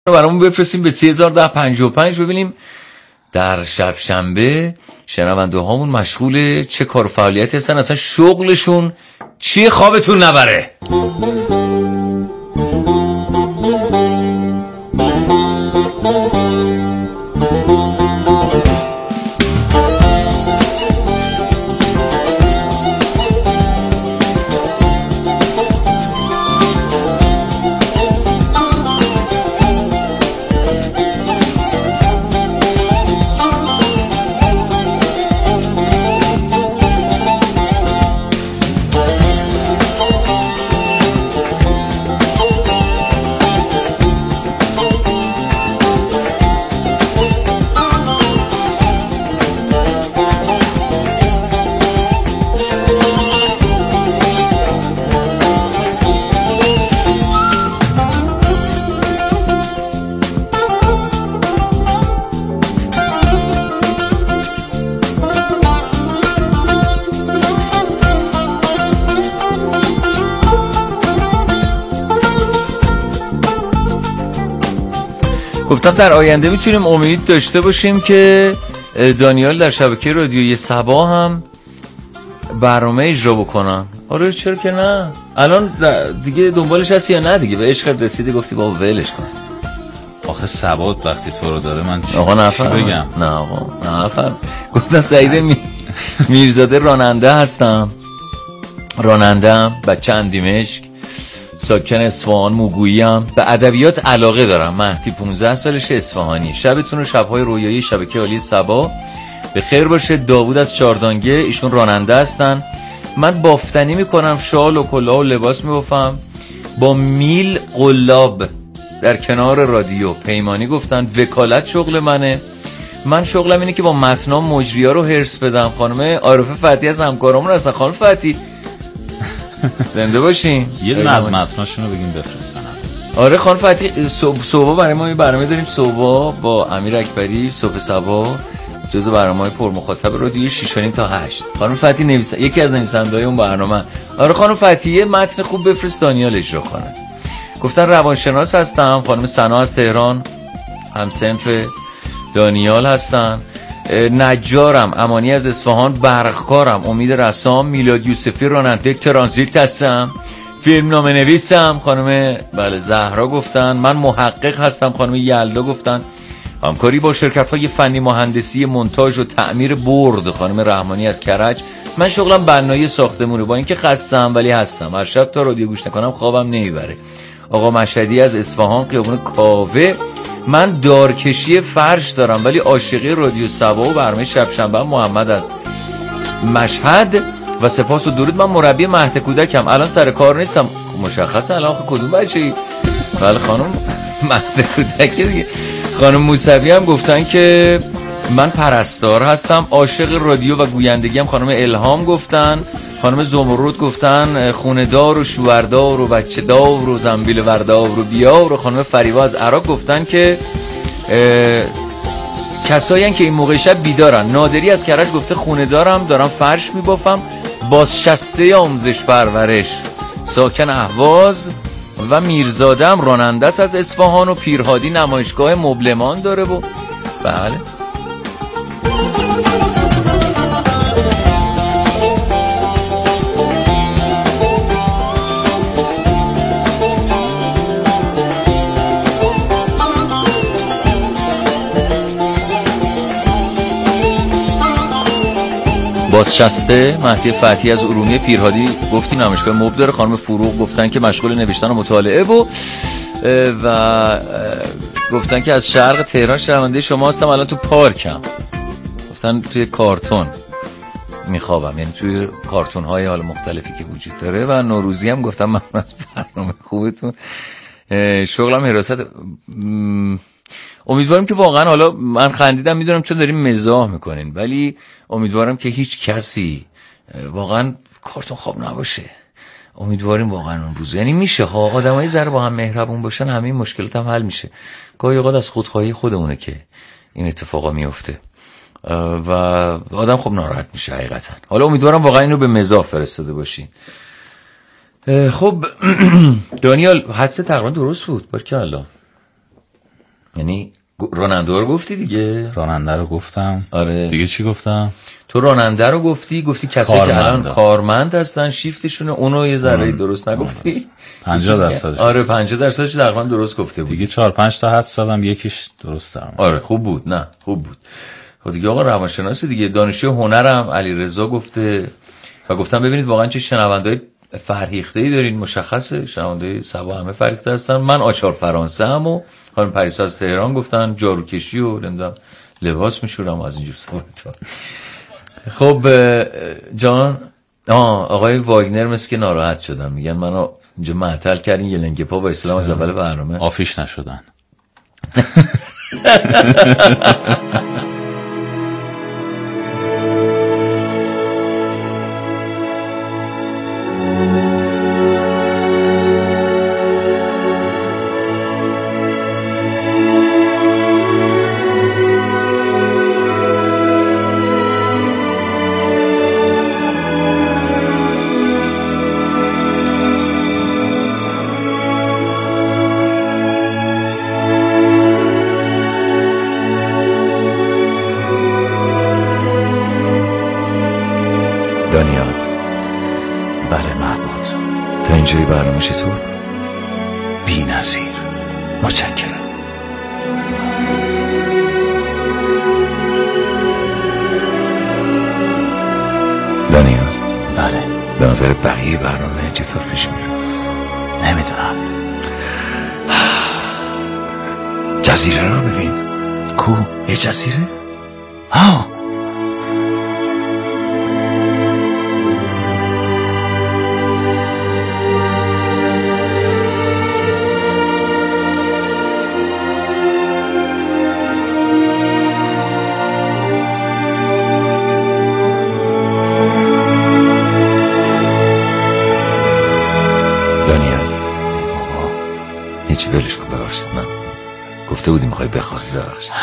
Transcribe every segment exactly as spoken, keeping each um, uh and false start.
برامون بفرستیم به سه هزار و ده پنجاه و پنج ببینیم در شب شنبه شنونده هامون مشغول چه کار و فعالیتی هستن، اصلا شغلشون چیه خوابتون نبره. گفتم در آینده میتونیم امید داشته باشیم که دانیال در شبکه رادیویی صبا هم برنامه اجرا بکنن. آره چرا که نه، الان دیگه دنبالش هستی یا نه؟ دیگه به عشقت رسیدی گفتی بابا ولش کن. آخه صبا وقتی تو رو داره من چی آقا نفر بگم؟ نه آقا نفر. گفتم سعید می... میرزاده راننده هستم، رانندم، بچه‌ام دمشق، ساکن اصفهان، موگوییم، به ادبیات علاقه دارم. مهدی پانزده سالشه، اصفهانی. شبتون و شبهای رویایی شبکه عالی صبا به خیر باشه. داوود از چاردانگه، ایشون راننده هستن. من بافتنی میکنم، شال و کلاه و لباس میبافم با میل قلاب در کنار رادیو. پیمانی گفتن وکالت شغل منه. من شغلم اینه که با متنا مجری‌ها رو هرس بدم. خانم عارفه فتحی از همکارامون هستن. خانم فتحی زنده باشین. یه دونه از متناشون رو بگیم بفرستن. آره خانم فتحی صبح برای ما یه برنامه داریم، صبح با امیر اکبری، صبح صبا، جزء برنامه‌های پر مخاطب رادیو شش و نیم تا هشت. خانم فتحی نویس یکی از نویسنده‌های اون برنامه. آره خانم فتحی متن خوب بفرست دانیال اجرا کنه. گفتن روانشناس هستم. خانم سنا از تهران هم صنف دانیال هستن. نجارم، امانی از اصفهان، برقکارم، امید رسام، میلاد یوسفی راننده ترانزیت هستم، فیلم نامه نویسم. خانم بله زهرا گفتن. من محقق هستم. خانم یلدا گفتن همکاری با شرکت‌های فنی مهندسی مونتاژ و تعمیر برد. خانم رحمانی از کرج. من شغلم بنایی ساختمونه، با اینکه خستم ولی هستم. هر شب تا رادیو گوش نکنم خوابم نمیبره. آقا مشهدی از اصفهان، خیابون کاوه. من دارکشی فرش دارم ولی عاشقی رادیو صبا و برنامه شب شنبه. محمد از مشهد و سپاس و درود. من مربی مهد کودکم، الان سر کار نیستم. مشخصه الان آخه کدوم بچه‌ای؟ بله خانم مهد کودک دیگه. خانم موسوی هم گفتن که من پرستار هستم، عاشق رادیو و گویندگی هم. خانم الهام گفتن. خانم زمرد گفتن خونه دار و شوهردار و بچه دار و زنبیل وردار و بیار. و خانم فریبا از عراق گفتن که کسایی هن که این موقع شب بیدارن. نادری از کرج گفته خونه دارم، دارم فرش میبافم، بازشسته آموزش پرورش، ساکن اهواز. و میرزادم راننده است از اصفهان و پیرهادی نمایشگاه مبلمان داره. و بله بازشسته. مهدی فتحی از ارومیه، پیرهادی گفتی نمایشگاه مبل داره. خانم فروغ گفتن که مشغول نوشتن و مطالعه و و گفتن که از شرق تهران شنونده شما هستم، الان تو پارکم. گفتن توی کارتون میخوابم، یعنی توی کارتون های حال مختلفی که وجود داره. و نوروزی هم گفتم من از برنامه خوبتون، شغلم حراست. امیدوارم که واقعا، حالا من خندیدم میدونم چون داریم مزاح میکنین، ولی امیدوارم که هیچ کسی واقعا کارتون خواب نباشه. امیدواریم واقعا اون روز، یعنی میشه ها آدمای ذره با هم مهربون باشن همه مشکلات هم حل میشه. گاهی اوقات از خودخواهی خودمونه که این اتفاقا میفته و آدم خب ناراحت میشه حقیقتا. حالا امیدوارم واقعا اینو به مزاح فرستاده باشین. خب دانیال حدس تقریبا درست بود. بارکالله. یعنی راننده رو گفتی دیگه؟ راننده رو گفتم. آره دیگه چی گفتم؟ تو راننده رو گفتی، گفتی کسایی که الان کارمند هستن شیفتشونه، اونو یه ذره درست نگفتی. پنجاه درصد. آره پنجاه درصدش تقریبا درست گفته بود دیگه. چهار پنج تا حد زدم، یکیش درست درم. آره خوب بود. نه خوب بود. خب دیگه آقا روانشناسی دیگه، دانشجوی هنرم علیرضا گفته و گفتم ببینید واقعا چه شنونده‌ای فرهیخته‌ای دارین. مشخصه شنونده‌های سبا همه فرهیخته هستن. من آچار فرانسه ام و خانم پریسا از تهران گفتن جاروکشی و نمیدونم لباس میشورم از اینجور صحبت. خب جان آه آقای واگنر مثل که ناراحت شدن، میگن منو اینجا معطل کردین یه لنگه پا با اسلام از اول برنامه. آفیش نشدن. دانیال. بله محمود. تا اینجای برنامه چطور؟ بی نظیر. متشکرم. دانیال. بله. به نظر بقیه برنامه چطور پیش میره؟ نمیدونم. جزیره رو ببین. کو؟ یه جزیره؟ ها. هیچ ولش کن. ببخشید من گفته بودی میخوای بخوابی. ببخشید.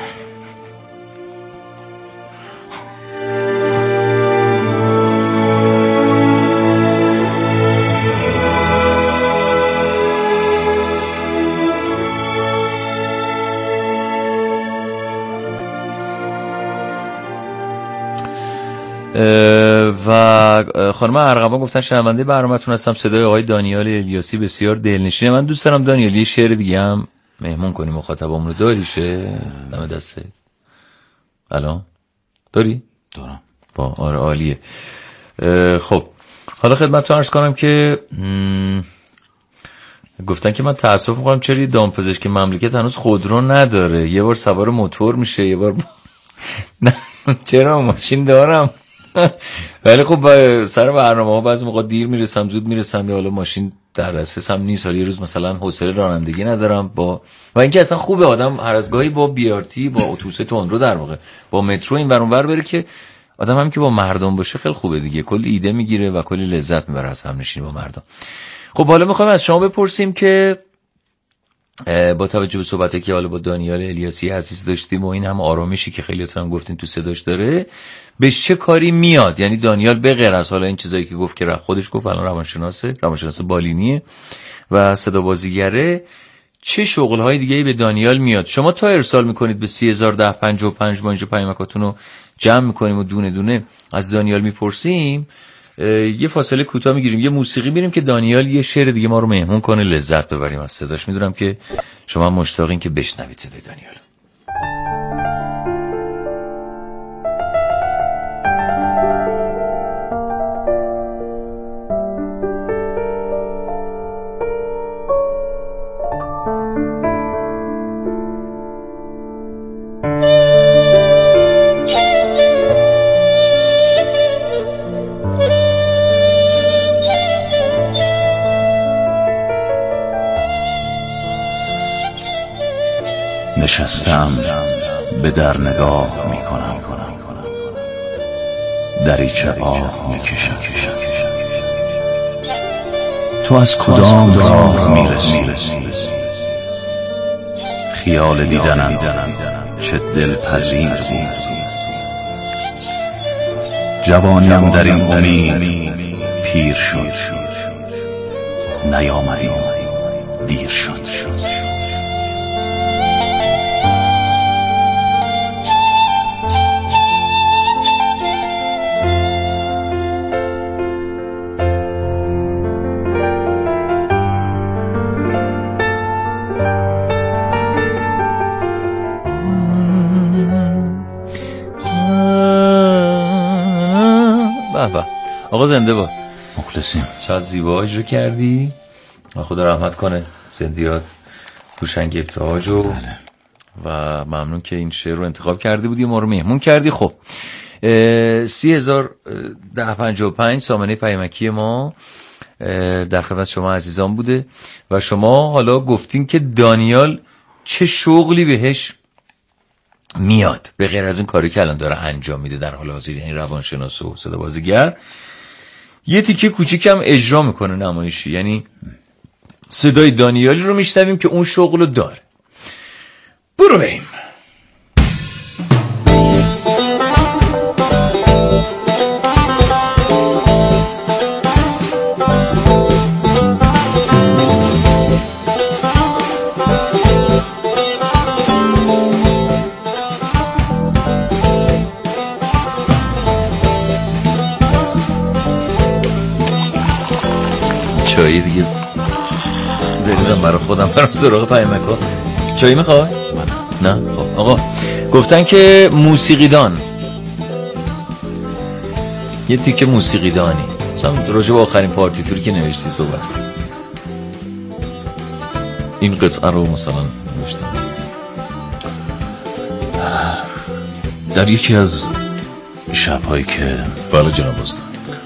و خانم ارغوان گفتن شنونده برنامه‌تون هستم، صدای آقای دانیال الیاسی بسیار دلنشینه. من دوست دارم دانیال یه شعر دیگه هم مهمون کنیم مخاطبامون رو. داریشه؟ دم دسته. الان داری؟ دارم. با آره عالیه. خب حالا خدمتتون عرض کنم که گفتن که من تأسف می‌کنم چرا دامپزشک مملکت هنوز خودرو نداره، یه بار سوار موتور میشه یه بار نه چرا ماشین دارم. ولی خب سر برنامه ها بعضی موقع دیر میرسم زود میرسم، یا حالا ماشین در دسترسم نیست، حالا یه روز مثلا حوصله رانندگی ندارم با و اینکه اصلا خوبه آدم هر از گاهی با بی آر تی با اتوبوس تندرو در واقع با مترو این ور اون ور بره که آدم هم که با مردم باشه خیلی خوبه دیگه، کلی ایده میگیره و کلی لذت میبره از همنشینی با مردم. خب حالا میخوایم از شما بپرسیم که با توجه به صحبتی که حالا با دانیال الیاسی عزیز داشتیم و این هم آرامشی که خیلیاتون هم گفتین تو صداش داره، بهش چه کاری میاد؟ یعنی دانیال به غیر از حالا این چیزایی که گفت که خودش گفت الان روانشناسه، روانشناس بالینیه و صدا بازیگره، چه شغل‌های دیگه‌ای به دانیال میاد؟ شما تا ارسال میکنید به سی هزار و ده پنجاه و پنج ما اینجا پیامکاتون رو جمع میکنیم و دونه دونه از دانیال میپرسیم. یه فاصله کوتاه میگیریم، یه موسیقی میریم که دانیال یه شعر دیگه ما رو مهمون کنه، لذت ببریم از صداش. میدونم که شما مشتاقین که بشنوید صدای دانیال. نشستم به در نگاه می کنم، دریچه آه می کشم. تو از کدام راه می رسی؟ خیال دیدنت چه دلپذیر بود. جوانیم در این امید پیر شد، نیامدی دیر شد. به به آقا زنده با مخلصیم. چقدر زیبا اجرا کردی و خدا رحمت کنه زندیات هوشنگ ابتهاجو. و ممنون که این شعر رو انتخاب کرده بودی و ما رو مهمون کردی. خب سی هزار ده پنجاه و پنج سامانه پیامکی ما در خدمت شما عزیزان بوده و شما حالا گفتین که دانیال چه شغلی بهش میاد به غیر از این کاری که الان داره انجام میده در حال حاضر، یعنی روانشناس و صدا بازیگر. یه تیکه کوچیکم اجرا میکنه نمایشی، یعنی صدای دانیالی رو میشنویم که اون شغل رو داره. برو بریم. چایی دیگه بریزم برای خودم برام سراغ پیامک‌ها. چایی میخوای؟ نه خب آقا گفتن که موسیقیدان، یه تیکه موسیقیدانی مثلا راجع به آخرین پارتیتوری که نوشتی صحبت، این قطعه رو مثلا نوشتم در یکی از شب‌هایی که بالا جناب استاد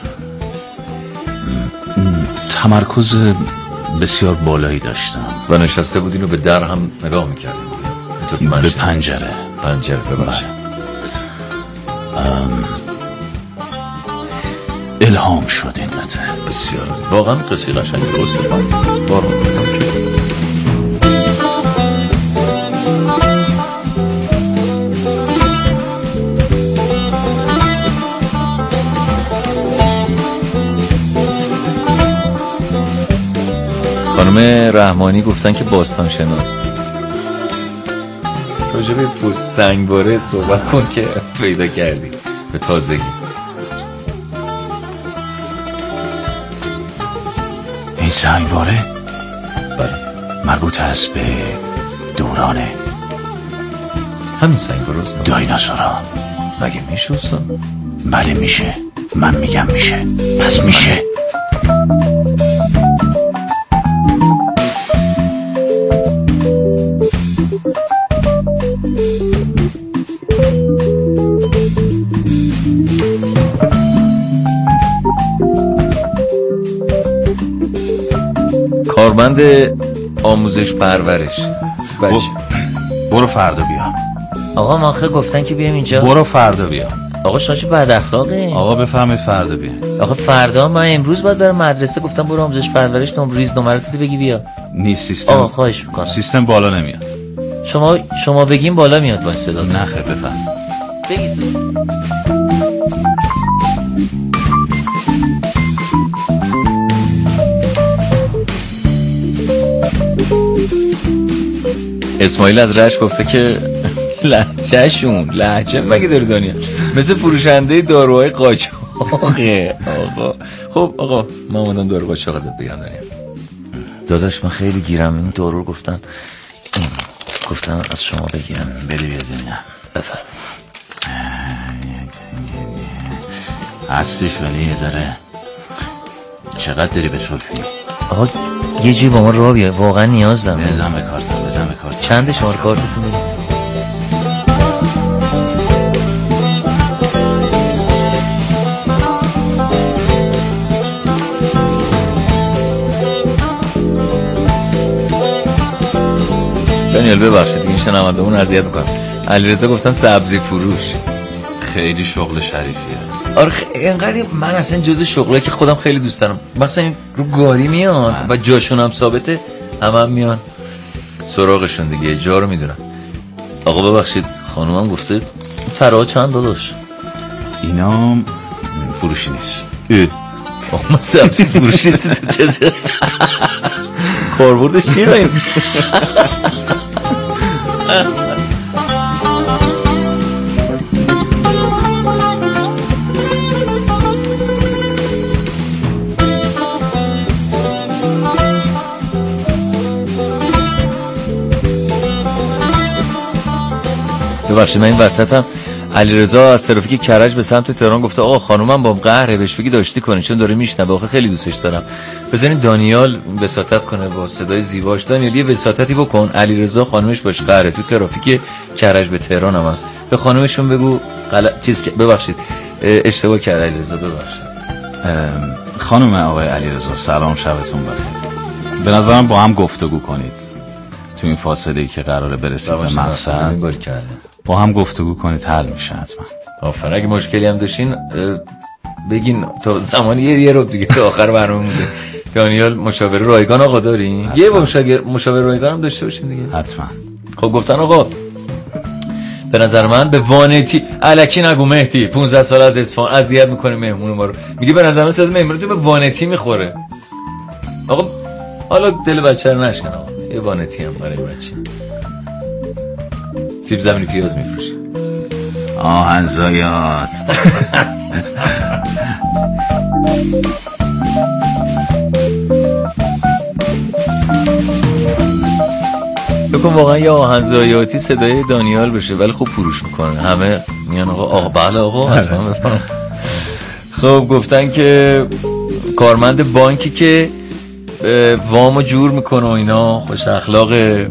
تمرکز بسیار بالایی داشتم و نشسته بودین و به در هم نگاه میکردیم به پنجره پنجره ببخشید الهام شد این قطعه. بسیار واقعا قصه قشنگی درسته بارو خانم رحمانی گفتن که باستان شناس راجع به فوز سنگواره صحبت کن که پیدا کردی به تازگی. این سنگواره بله مربوط است به دورانه همین سنگواره است دایناسورا. مگه میشه استاد؟ بله میشه، من میگم میشه، پس میشه. کارمند آموزش پرورش بچه برو فردا بیا. آقا ماخه گفتن که بیام اینجا. برو فردا بیا. آقا شما چه بد اخلاقی. آقا بفهمید فردا بیا. آقا فردا من امروز باید برم مدرسه، گفتم برو آموزش پرورش نمریز نمراتتو بگی بیا. نیست سیستم. آقا خواهش میکنم سیستم بالا نمیاد. شما شما بگیم بالا میاد با صدا. نه خیر بفهم. بگید. اسماعیل از رشت گفته که لهجهشون لهجه مگه داره دانیال مثل فروشنده داروهای قاچاقه. آقا خب آقا ما اومدم دارو قاچاق ازت بگیرم دانیال. داداش من خیلی گیرم، این دارو رو گفتن این گفتن از شما بگیرم. بده بیا دنیا بفرم. هستش ولی یه ذره چقدر داری به سلفی؟ آقا یه جوی با ما راه بیا، واقعا نیاز دارم. بزن به کارتم بزن به کارتم. چند شماره کارتتون بگید. دانیال ببخشید دیگه شنونده‌مون اذیت می‌کنم. علیرضا گفتن سبزی فروش خیلی شغل شریفیه. آره اینقدر من اصلا جزء شغله که خودم خیلی دوست دارم، مثلا این رو گاری میان و جاشون هم ثابته، همه هم میان سراغشون دیگه، جا رو میدونن. آقا ببخشید خانومم گفته ترا چند داداش؟ اینا فروشی نیست. آقا من سبزی فروشی نیست چه کاربردش چیه این؟ ببخشید من این وسط هم علیرضا از ترافیک کرج به سمت تهران گفته آقا خانومم با قهره، بهش بگی داشتی کنی چون داره میشنوه، آخه خیلی دوستش دارم. بزنین دانیال وساطت کنه با صدای زیباش. دانیال یه وساطتی بکن، علیرضا خانومش باش قهره، تو ترافیک کرج به تهران هم هست، به خانومشون بگو غلط چیز که ببخشید اشتباه کرد علیرضا، ببخشید. خانم آقای علیرضا سلام، شبتون بخیر. به نظرم با هم گفتگو کنید تو این فاصله‌ای که قراره برسید به مقصد، با هم گفتگو کنید، حل میشه حتما. آفرین. اگه مشکلی هم داشتین بگین، تا زمانی یه یه رو دیگه تا آخر برنامه مونده. دانیال مشاور رایگان آقا دارین؟ یه مشاور مشاور رایگان هم داشته باشین دیگه حتما. خب گفتن آقا به نظر من به وانتی الکی نگو مهدی، پانزده سال از اصفهان اذیت میکنه مهمون ما رو، میگی به نظر من صد مهمون تو به وانتی میخوره. آقا حالا دل بچه رو نشکن آقا، یه وانتی هم برای بچه. سیب زمینی پیاز میفروشه. آهنزایات. بکن واقعا یه آهنزایاتی صدای دانیال بشه ولی خوب فروش میکنه، همه میان آقا آقا بله آقا حتما بفهم. خب گفتن که کارمند بانکی که وامو جور میکنه و اینا، خوش اخلاق،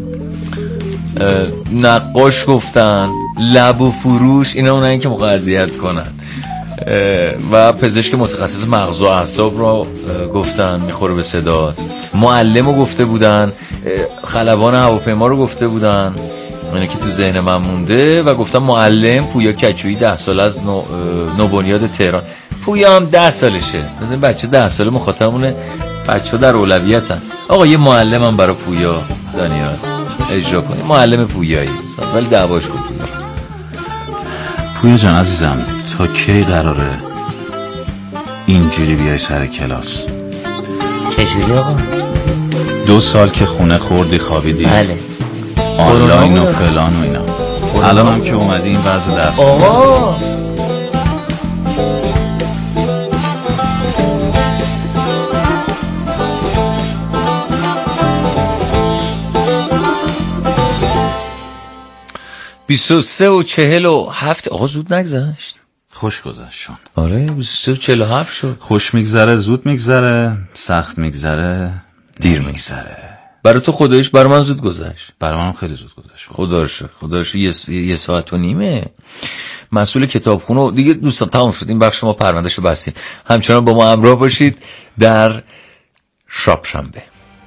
نقاش گفتن، لب و فروش، اینا اونایی که موقع اذیت کنن، و پزشک متخصص مغز و اعصاب رو گفتن میخوره به صدات، معلم رو گفته بودن، خلبان هواپیما رو گفته بودن، اینه که تو ذهن من مونده، و گفتم معلم پویا کچویی ده سال از نو... نوبنیاد تهران. پویا هم ده سالشه، مثلا بچه ده ساله مخاطبمونه، بچه ها در اولویتن. آقا یه معلم هم برای پویا دانیال اجرا کنی، معلم پویایی ولی دعواش کن. پویا پویا جان عزیزم، تا کی قراره اینجوری بیای سر کلاس؟ چجوری آقا؟ دو سال که خونه خوردی خوابیدی، بله، آنلاین و فلان و اینا، الان هم که اومدی این وضع درس آقا بیست و سه و چهل و هفت. آقا زود نگذشت، خوش گذشتون. آره بیست و سه و چهل و هفت شد. خوش میگذره، زود میگذره، سخت میگذره، دیر میگذره. برای تو خدایش برای من زود گذشت. برای منم خیلی زود گذشت. خدا رو شکر، خدا رو شکر. یه, یه ساعت و نیمه. مسئول کتابخونه دیگه دوستان تمام شد، این بخش ما پروندهشو بستیم. همچنان با ما همراه باشید در شاپ شنبه.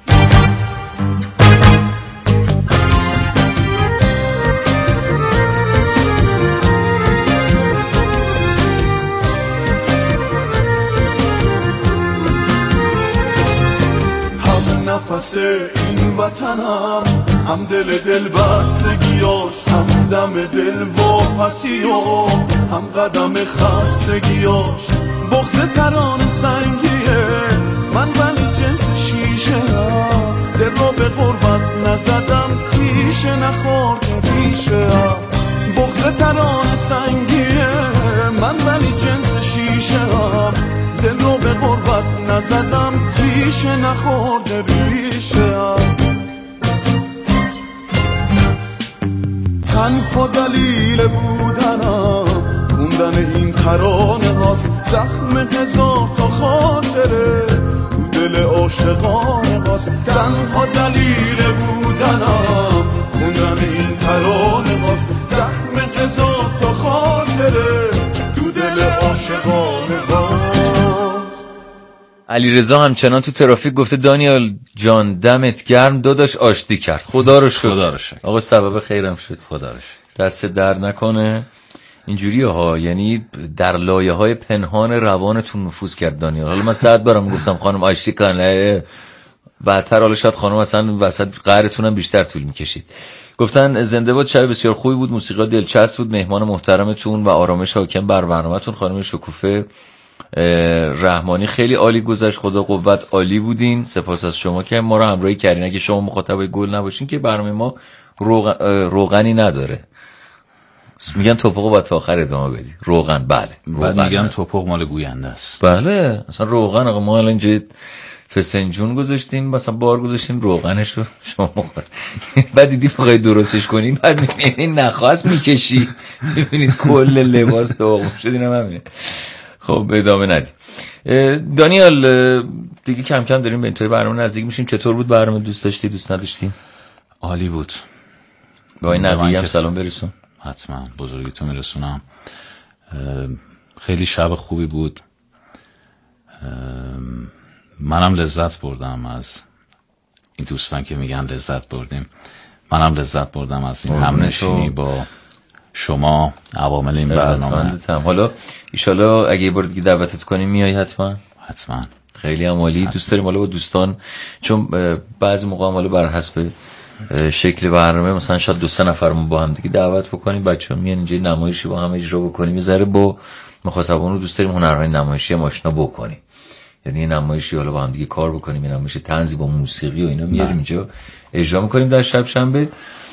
نفس این وطنم، هم دل دل بستگیاش، هم دم دل واپسیو، هم قدم خستگیاش. بغض تران سنگیه من ولی جنس شیشه هم، دل رو به غربت نزدم تیشه نخورده ریشه هم. بغض تران سنگیه من ولی جنس شیشه هم، دل رو به غربت نزدم تیشه نخورده ریشه هم. تنها دلیل بودنم خوندن این ترانه هاست، زخم هزار تا خاطره تو دل عاشقانه هاست. تنها دلیل بودنم خوندن این ترانه هاست، زخم هزار تا خاطره تو دل عاشقانه هاست. علیرضا همچنان تو ترافیک گفته دانیال جان دمت گرم، داداش آشتی کرد. خدا رو شکر. خدا رو شکر. آقا سبب خیرم شد. خدا رو شکر. دست درد نکنه. اینجوری ها، یعنی در لایه های پنهان روانتون نفوذ کرد دانیال. حالا من صد بارم گفتم خانم آشتی کنه، بعدتر حالا شاید خانم اصلا وسط قهرتون هم بیشتر طول میکشید. گفتن زنده باد، شب بسیار خوبی بود، موسیقی دلچسب بود، مهمان محترمتون و آرامش حاکم بر برنامه‌تون. خانم شکوفه رحمانی خیلی عالی گذشت، خدا قوت، عالی بودین. سپاس از شما که ما رو همراهی کردین. اگه شما مخاطب گل نباشین که برنامه ما روغن، روغنی نداره. میگن توپقو باید تا آخر ادامه بدی. روغن بله. بعد میگم توپق مال گوینده است. بله اصلا روغن آقا ما الان اینجا فسنجون گذاشتیم، مثلا بار گذاشتیم روغنش رو شما بعد دیدی بخوای درستش کنیم بعد میبینی نخواست میکشی، میبینید کل لباس داغون شد. اینم همینه. خب ادامه ندیم. دانیال دیگه کم کم داریم به انتهای برنامه نزدیک میشیم. چطور بود برنامه؟ دوست داشتی دوست نداشتی؟ عالی بود. با این نقیه هم سلام برسون. حتما بزرگیتو میرسونم. خیلی شب خوبی بود. منم لذت بردم از این دوستان که میگن لذت بردیم. منم لذت بردم از این همنشینی با شما عوامل این برنامه. حالا ایشالا اگه یه بار دیگه دعوتت کنیم میای حتما. حتما. خیلی هم عالی. دوست داریم حالا با دوستان، چون بعضی موقع حالا بر حسب شکل برنامه مثلا شاید دو سه نفرمون با هم دیگه دعوت بکنیم، بچه‌ها میان اینجا نمایشی با هم اجرا بکنیم، یه ذره با مخاطبان رو دوست داریم هنرهای نمایشی هم آشنا بکنیم. یعنی نمایشی حالا با هم دیگه کار بکنیم، یه نمایش طنزی با موسیقی و اینا میاریم اینجا اجرا میکنیم در شب شنبه.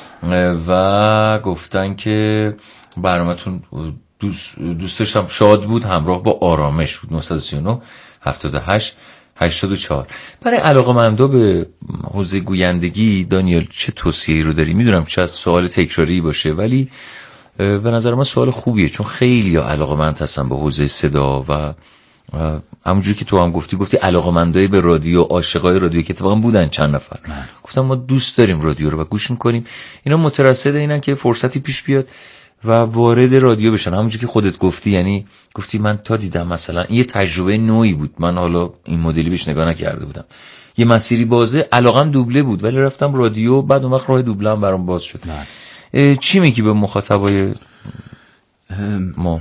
و گفتن که برنامه‌تون دوست دوست داشتم شاد بود همراه با آرامش بود. نه سه نه هفتاد و هشت هشتاد و چهار. برای علاقه‌مندا به حوزه گویندگی دانیال چه توصیه‌ای رو داری؟ میدونم شاید سوال تکراری باشه ولی به نظر من سوال خوبیه، چون خیلی علاقه‌مند هستن به حوزه صدا و همونجوری که تو هم گفتی گفتی علاقه‌مندای به رادیو، عاشقای رادیو که اتفاقا بودن چند نفر. گفتم ما دوست داریم رادیو رو و گوش می‌کنیم. اینا مترصد اینن که فرصتی پیش بیاد و وارد رادیو بشن. همونجوری که خودت گفتی، یعنی گفتی من تا دیدم مثلا این یه تجربه نوعی بود، من حالا این مدلی بهش نگاه نکرده بودم، یه مسیری بازه، علاقم دوبله بود ولی رفتم رادیو، بعد اون وقت راه دوبله هم برام باز شد. چی میگی به مخاطبای ما؟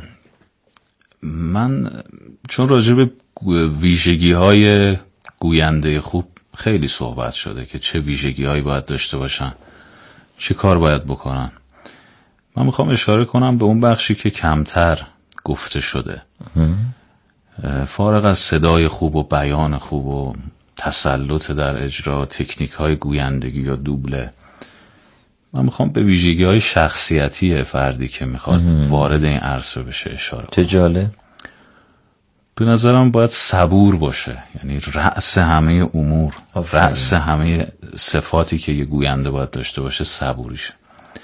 من چون راجع به ویژگی های گوینده خوب خیلی صحبت شده که چه ویژگی هایی باید داشته باشن، چه کار باید بکنن، من میخوام اشاره کنم به اون بخشی که کمتر گفته شده. فارغ از صدای خوب و بیان خوب و تسلط در اجرا تکنیک های گویندگی یا دوبله، من میخوام به ویژگی های شخصیتی فردی که میخواد وارد این عرصه بشه اشاره کنم. تجاله به نظرم باید صبور باشه، یعنی رأس همه امور، رأس همه صفاتی که یه گوینده باید داشته باشه صبوریشه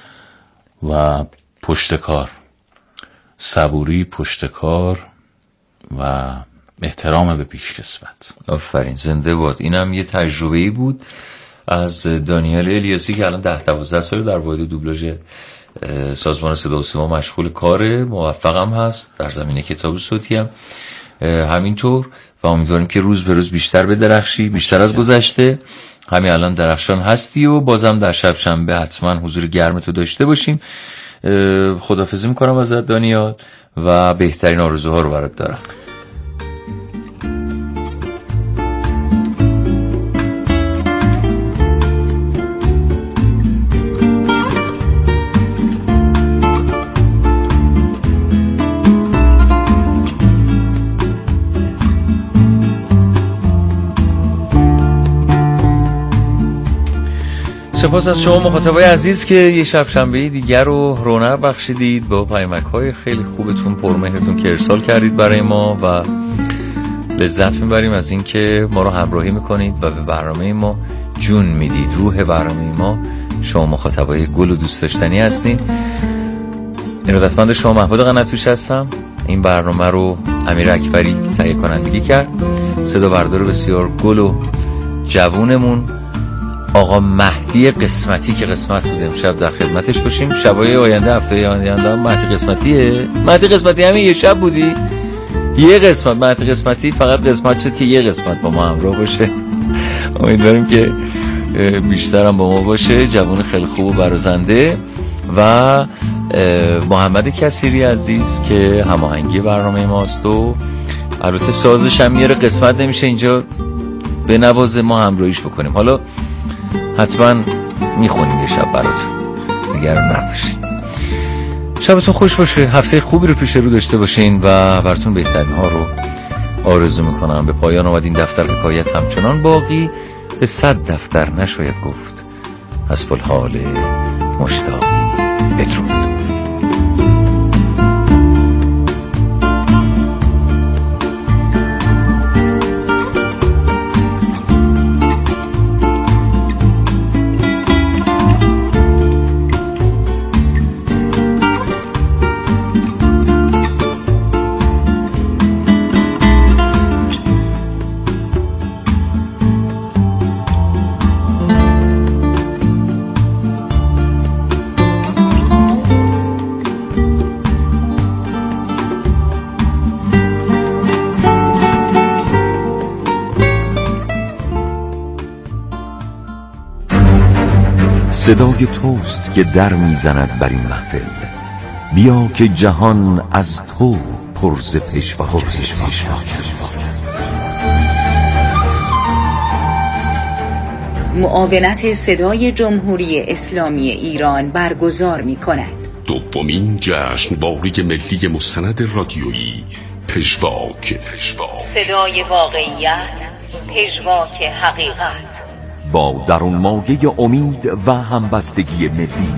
و پشتکار. صبوری، پشتکار و احترام به پیشکسوت. آفرین، زنده باد. اینم یه تجربه‌ای بود از دانیال الیاسی که الان ده دوازده سال در واحد دوبلاژ سازمان صدا و سیما مشغول کاره، موفقم هست در زمینه کتاب صوتی هم همینطور و امیدواریم که روز به روز بیشتر بدرخشی، بیشتر از گذشته. همین الان درخشان هستی و بازم در شب شنبه حتما حضور گرم تو داشته باشیم. خداحافظی میکنم ازت دانیال و بهترین آرزوها رو برات دارم. سپاس از شما مخاطبای عزیز که یه شب شنبه دیگر رو رونق بخشیدید با پیامک‌های خیلی خوبتون، پرمهرتون که ارسال کردید برای ما و لذت میبریم از این که ما رو همراهی میکنید و به برنامه ما جون میدید. روح برنامه ما شما مخاطبای گل و دوست داشتنی هستین. ارادتمند شما محمود قنات‌پیش هستم. این برنامه رو امیر اکبری تهیه کنندگی کرد. صدا بردار بسیار گل و جوونمون آقا مهدی قسمتی که قسمت بود امشب در خدمتش باشیم. شبای آینده، هفته آینده مهدی قسمتیه. مهدی قسمتی همین یه شب بودی؟ یه قسمت مهدی قسمتی فقط قسمت شد که یه قسمت با ما همراه باشه. امیدواریم که بیشترم با ما باشه. جوان خیلی خوب و برازنده. و محمد کثیری عزیز که هماهنگی برنامه ماست و البته سازش هم میاره، قسمت نمیشه اینجا به نواز ما همراهیش بکنیم. حالا حتما میخونیم یه شب براتون، نگران نباشین. شبتون خوش باشه، هفته خوبی رو پیش رو داشته باشین و براتون بهترین ها رو آرزو میکنم. به پایان آمد این دفتر حکایت، همچنان باقی به صد دفتر نشاید گفت. حسب الحال مشتاقی. بدرود. صدای توست که در میزند بر این محفل. بیا که جهان از تو پر ز پیشوا معاونت صدای جمهوری اسلامی ایران برگزار می کند. دومین جشنواره ملی مستند رادیویی پژواک. صدای واقعیت، پژواک حقیقت، با درون مایه امید و همبستگی ملی.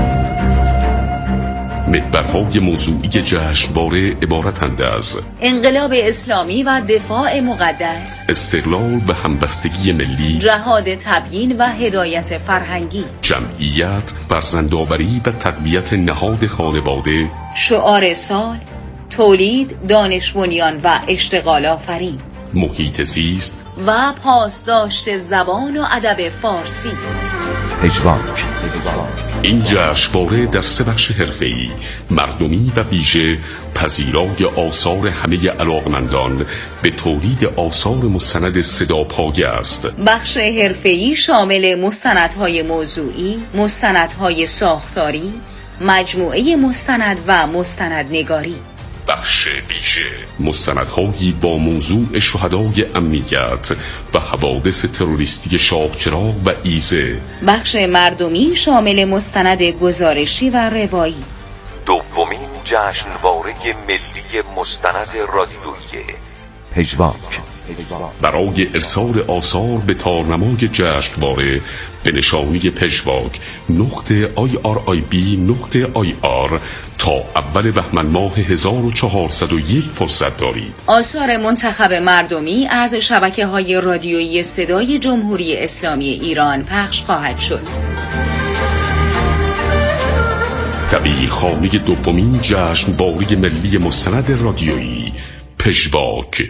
محورهای موضوعی جشنواره عبارتند از انقلاب اسلامی و دفاع مقدس، استقلال و همبستگی ملی، جهاد تبیین و هدایت فرهنگی، جمعیت، فرزندآوری و تقویت نهاد خانواده، شعار سال، تولید، دانش بنیان و اشتغال آفرین، محیط زیست و پاسداشت زبان و ادب فارسی. پژواک. این جشنواره در سه بخش حرفه‌ای، مردمی و ویژه، پذیرای آثار همه علاقمندان به تولید آثار مستند صداپایه است. بخش حرفه‌ای شامل مستندهای موضوعی، مستندهای ساختاری، مجموعه مستند و مستندنگاری. بخش ویژه، مستندهایی با موضوع شهدای امنیت و حوادث تروریستی شاهچراغ و ایزه. بخش مردمی شامل مستند گزارشی و روایی. دومین جشنواره ملی مستند رادیویی پژواک. برای ارسال آثار به تارنمای جشنواره به نشانی پژواک نقطه آی آر آی بی نقطه آی آر تا اول بهمن ماه هزار و چهارصد و یک فرصت دارید. آثار منتخب مردمی از شبکه‌های رادیویی صدای جمهوری اسلامی ایران پخش خواهد شد. دبیرخانه دومین جشنواره ملی مستند رادیویی پژواک.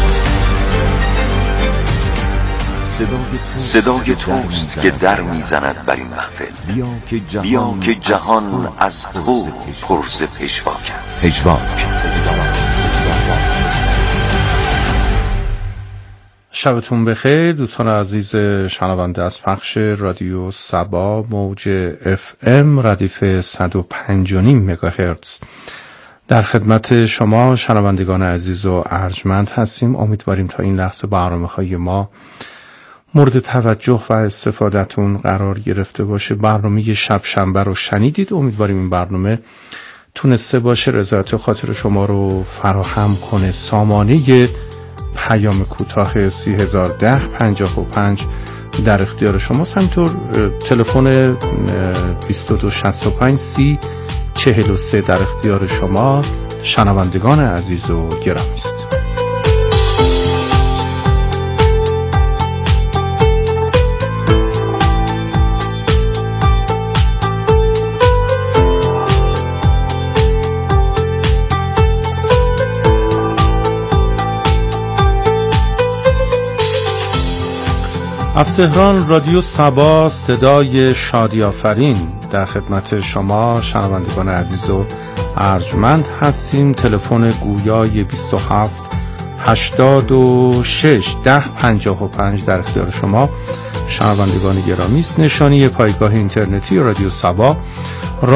صدای توست که در میزند بر این محفل. بیا که جهان از تو پر ز پژواک است. پژواک. شبتون بخیر دوستان عزیز شنونده از پخش رادیو صبا موج اف ام ردیف صد و پنج و نیم مگاهرتز در خدمت شما شنوندگان عزیز و ارجمند هستیم. امیدواریم تا این لحظه برنامه‌های ما مورد توجه و استفادهتون قرار گرفته باشه. برنامه شب شنبه رو شنیدید. امیدواریم این برنامه تونسته باشه رضایت خاطر شما رو فراهم کنه. سامانه پیام کوتاه سی هزار و ده پنجاه و پنج در اختیار شماست. همینطور تلفن بیست و دو شصت و پنج سی چهل و سه در اختیار شما شنوندگان عزیز و گرامی است. از تهران رادیو صبا صدای شادی آفرین در خدمت شما شنوندگان عزیز و ارجمند هستیم. تلفن گویای بیست و هفت هشتاد و شش ده پنجاه و پنج در اختیار شما شنوندگان گرامی است. نشانی پایگاه اینترنتی رادیو صبا